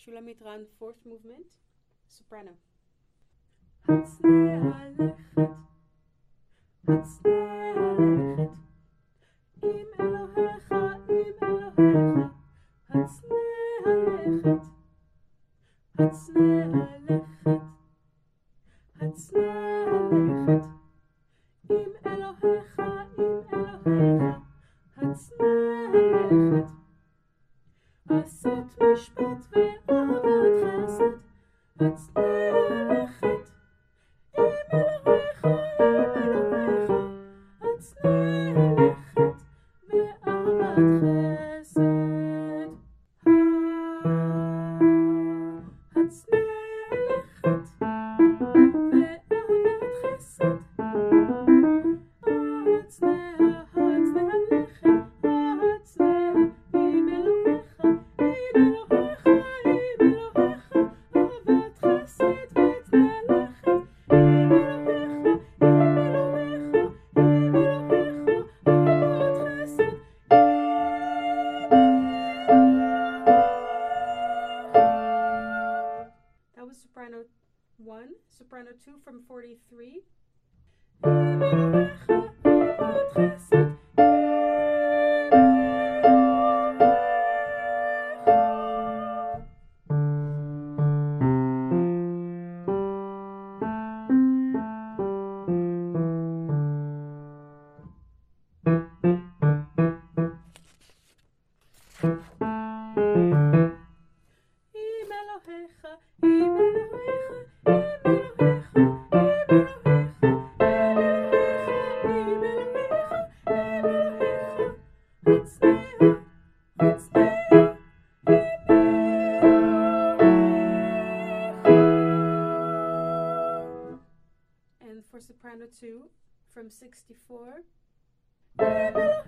Shulamit Ran, fourth movement, soprano. עשות משפט ואהבת חסד, הצנע לכת עם אלוהיך, הצנע לכת ואהבת חסד, הצנע לכת ואהבת חסד, Soprano 1, soprano 2 from 43. And for soprano 2 from 64.